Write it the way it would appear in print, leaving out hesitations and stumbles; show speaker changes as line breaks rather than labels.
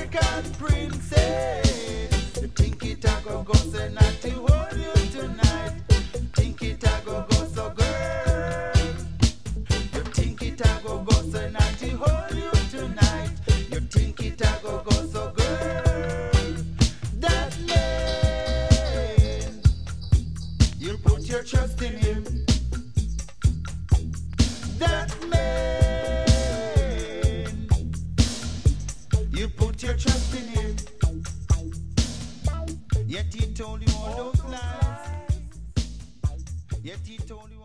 African princess. You think it a go so not to hold you tonight. Think it a go so girl. You think it a go so not to hold you tonight. You think it a go so girl. That man, you put your trust in him. That man, you put your trust in him. Yet he told you all those lies. Yet he told you